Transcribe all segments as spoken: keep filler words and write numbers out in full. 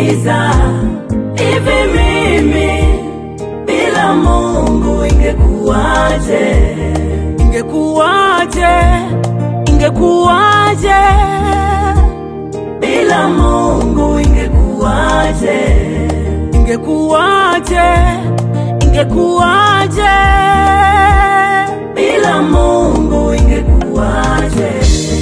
Najiuliza, hivi mimi bila Mungu ingekuwaje? Ingekuwaje? Ingekuwaje? Bila Mungu ingekuwaje? Ingekuwaje? Ingekuwaje? Bila Mungu ingekuwaje?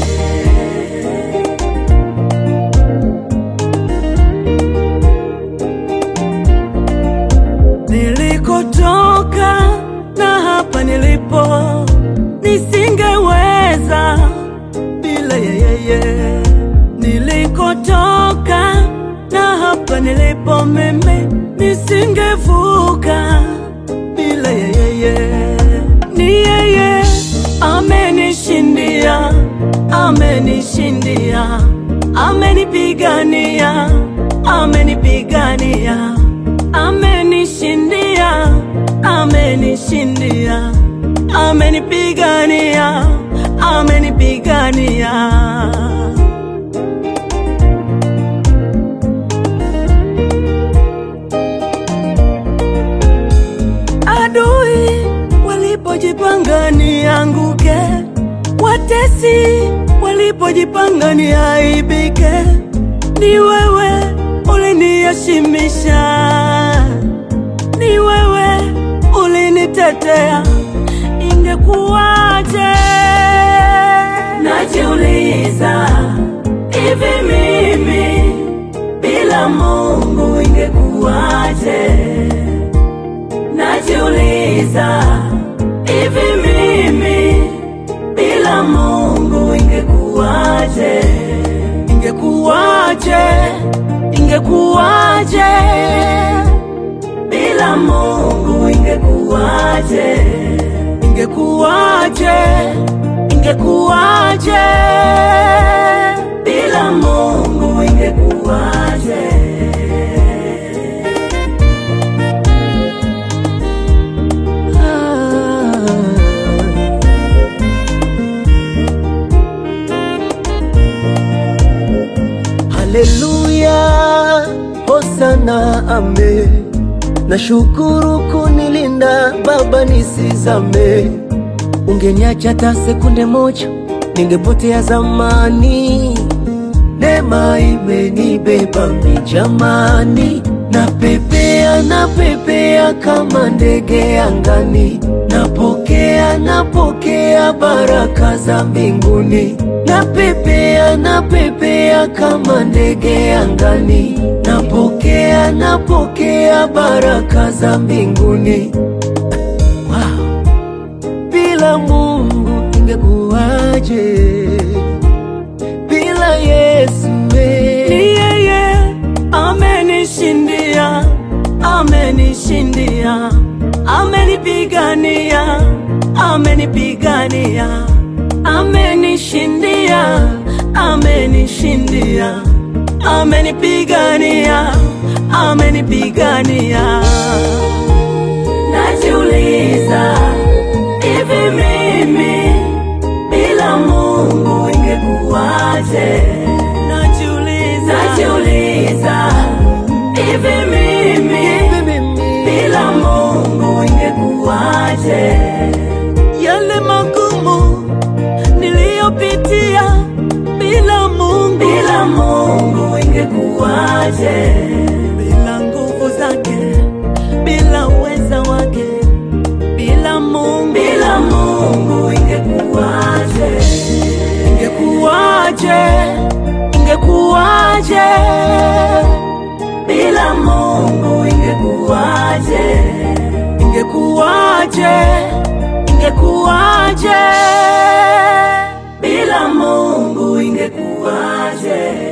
Nilikotoka na hapa nilipo nisingeweza bila yeye. Nilikotoka na hapa nilipo mimi nisingevuka bila yeye. Ni yeye amenishindia, amenishindia, amenipigania, amenipigania, amenishindia, amenishindia, amenipigania, amenipigania. Adui walipojipanga nianguke, watesi walipojipanga niaibike, ni wewe uliniheshimisha, ni wewe ulinitetea. Ingekuwaje? Najiuliza, hivi mimi bila Mungu ingekuwaje? Najiuliza, hivi mimi bila Mungu ingekuwaje? Ingekuwaje? Ingekuwaje? Bila Mungu ingekuwaje? Ingekuwaje? Ingekuwaje? Bila Mungu ingekuwaje? Haleluya, hosana, ame. Nashukuru kunilinda Baba nisizame. Ungeniacha hata sekunde moja ningepotea zamani. Neema imenibeba mimi jamani. Napepea, napepea kama ndege angani. Napokea, napokea baraka za mbinguni. Napepea, napepea kama ndege angani. Napokea, napokea baraka za mbinguni. Wow. Bila Mungu ingekuwaje? Bila Yesu we. Ni yeye amenishindia, amenishindia, amenipigania, amenipigania, amenishindia, amenishindia, amenipigania, amenipigania. Najiuliza, hivi mimi bila Mungu ingekuwaje? Najiuliza, najiuliza, hivi mimi bila Mungu ingekuwaje? yale magumu niliyopitia bila Mungu, bila Mungu ingekuwaje? bila nguvu zake, bila uweza wake, bila Mungu, bila Mungu ingekuwaje? Ingekuwaje? Ingekuwaje? Bila Mungu ingekuwaje? Ingekuwaje? Ingekuwaje? Bila Mungu ingekuwaje?